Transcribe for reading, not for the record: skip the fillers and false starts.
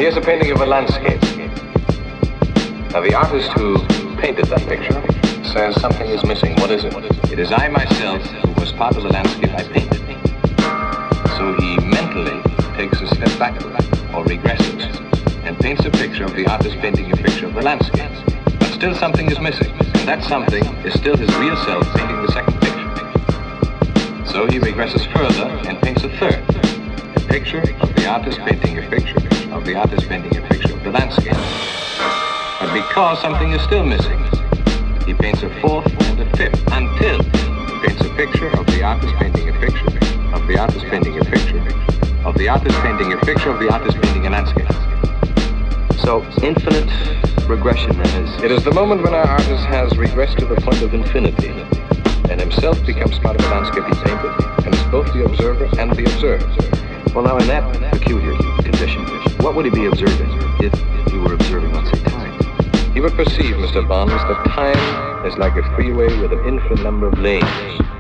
Here's a painting of a landscape. Now, the artist who painted that picture says something is missing. What is it? It is I myself who was part of the landscape I painted. So he mentally takes a step backward, or regresses, and paints a picture of the artist painting a picture of the landscape. But still something is missing, and that something is still his real self painting the second picture. So he regresses further and paints a third, a picture of the artist painting a picture of the artist painting a picture of the landscape. But because something is still missing, he paints a fourth and a fifth until he paints a picture of the artist painting a picture of the artist painting a picture of the artist painting a picture of the artist painting a landscape. So infinite regression then is... It is the moment when our artist has regressed to the point of infinity and himself becomes part of the landscape he painted and is both the observer and the observed. Well, now in that peculiar condition, what would he be observing if he were observing, let's say, time? He would perceive, Mr. Bonds, that time is like a freeway with an infinite number of lanes.